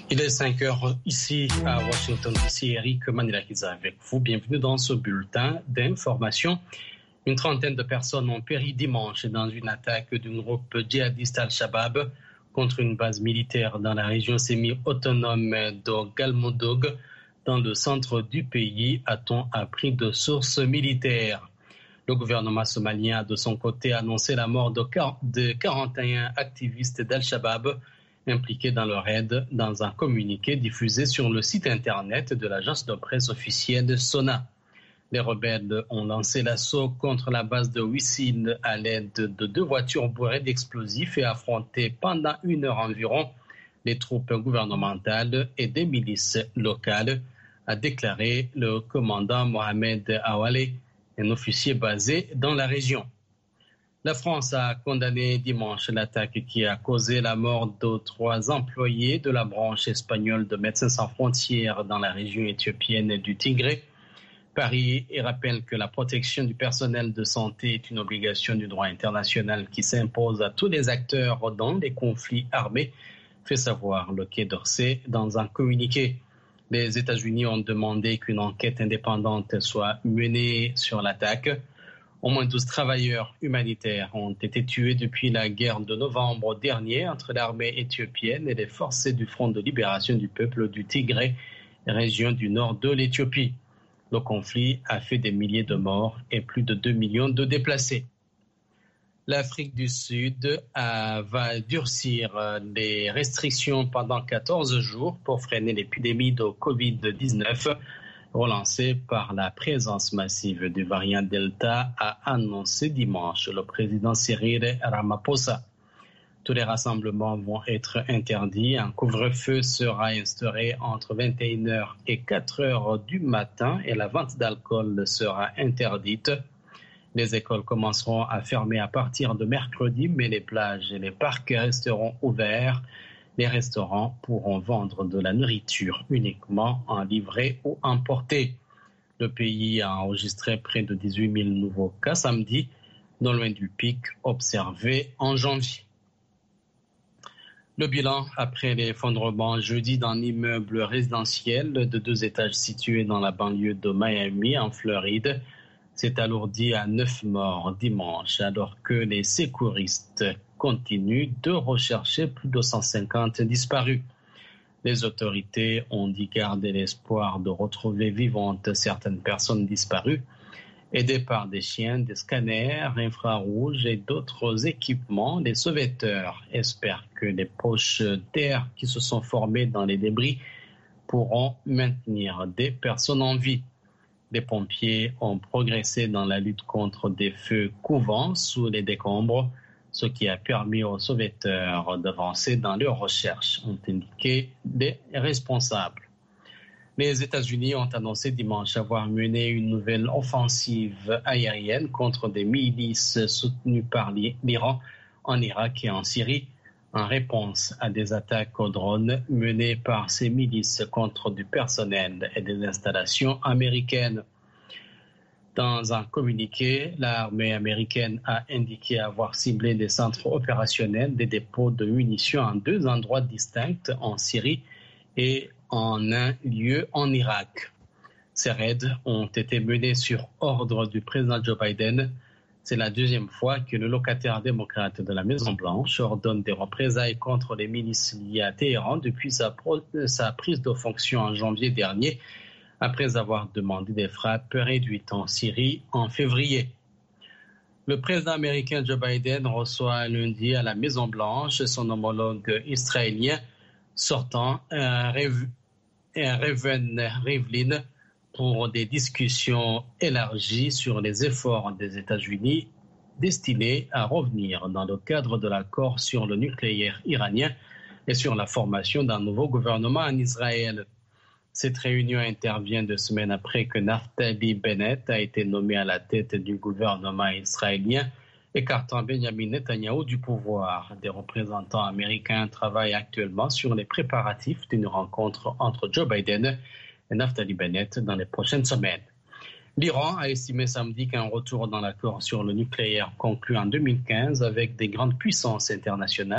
Il est 5 heures ici à Washington DC. Eric Manilakiza avec vous. Bienvenue dans ce bulletin d'information. Une trentaine de personnes ont péri dimanche dans une attaque d'un groupe djihadiste Al-Shabaab contre une base militaire dans la région semi-autonome de Galmudug, dans le centre du pays, a-t-on appris de sources militaires. Le gouvernement somalien a de son côté annoncé la mort de 41 activistes d'Al-Shabaab impliqués dans le raid dans un communiqué diffusé sur le site internet de l'agence de presse officielle SONA. Les rebelles ont lancé l'assaut contre la base de Wissil à l'aide de 2 voitures bourrées d'explosifs et affronté pendant 1 heure environ les troupes gouvernementales et des milices locales, a déclaré le commandant Mohamed Awale, un officier basé dans la région. La France a condamné dimanche l'attaque qui a causé la mort de 3 employés de la branche espagnole de Médecins sans frontières dans la région éthiopienne du Tigré. Paris rappelle que la protection du personnel de santé est une obligation du droit international qui s'impose à tous les acteurs dans les conflits armés, fait savoir le Quai d'Orsay dans un communiqué. Les États-Unis ont demandé qu'une enquête indépendante soit menée sur l'attaque. Au moins 12 travailleurs humanitaires ont été tués depuis la guerre de novembre dernier entre l'armée éthiopienne et les forces du Front de libération du peuple du Tigré, région du nord de l'Éthiopie. Le conflit a fait des milliers de morts et plus de 2 millions de déplacés. L'Afrique du Sud va durcir les restrictions pendant 14 jours pour freiner l'épidémie de Covid-19. Relancée par la présence massive du variant Delta, a annoncé dimanche le président Cyril Ramaphosa. Tous les rassemblements vont être interdits. Un couvre-feu sera instauré entre 21h et 4h du matin et la vente d'alcool sera interdite. Les écoles commenceront à fermer à partir de mercredi, mais les plages et les parcs resteront ouverts. Les restaurants pourront vendre de la nourriture uniquement en livrée ou emportée. Le pays a enregistré près de 18 000 nouveaux cas samedi, non loin du pic observé en janvier. Le bilan après l'effondrement jeudi d'un immeuble résidentiel de 2 étages situé dans la banlieue de Miami, en Floride, s'est alourdi à 9 morts dimanche, alors que les secouristes continuent de rechercher plus de 150 disparus. Les autorités ont dit garder l'espoir de retrouver vivantes certaines personnes disparues, aidées par des chiens, des scanners infrarouges et d'autres équipements. Les sauveteurs espèrent que les poches d'air qui se sont formées dans les débris pourront maintenir des personnes en vie. Les pompiers ont progressé dans la lutte contre des feux couvants sous les décombres, ce qui a permis aux sauveteurs d'avancer dans leurs recherches, ont indiqué les responsables. Les États-Unis ont annoncé dimanche avoir mené une nouvelle offensive aérienne contre des milices soutenues par l'Iran en Irak et en Syrie, en réponse à des attaques aux drones menées par ces milices contre du personnel et des installations américaines. Dans un communiqué, l'armée américaine a indiqué avoir ciblé des centres opérationnels, des dépôts de munitions en 2 endroits distincts en Syrie et en un lieu en Irak. Ces raids ont été menés sur ordre du président Joe Biden. C'est la 2e fois que le locataire démocrate de la Maison-Blanche ordonne des représailles contre les milices liées à Téhéran depuis sa prise de fonction en janvier dernier, après avoir demandé des frappes réduites en Syrie en février. Le président américain Joe Biden reçoit lundi à la Maison-Blanche son homologue israélien sortant, Reuven Rivlin, pour des discussions élargies sur les efforts des États-Unis destinés à revenir dans le cadre de l'accord sur le nucléaire iranien et sur la formation d'un nouveau gouvernement en Israël. Cette réunion intervient 2 semaines après que Naftali Bennett a été nommé à la tête du gouvernement israélien, écartant Benjamin Netanyahou du pouvoir. Des représentants américains travaillent actuellement sur les préparatifs d'une rencontre entre Joe Biden et Naftali Bennett dans les prochaines semaines. L'Iran a estimé samedi qu'un retour dans l'accord sur le nucléaire conclu en 2015 avec des grandes puissances internationales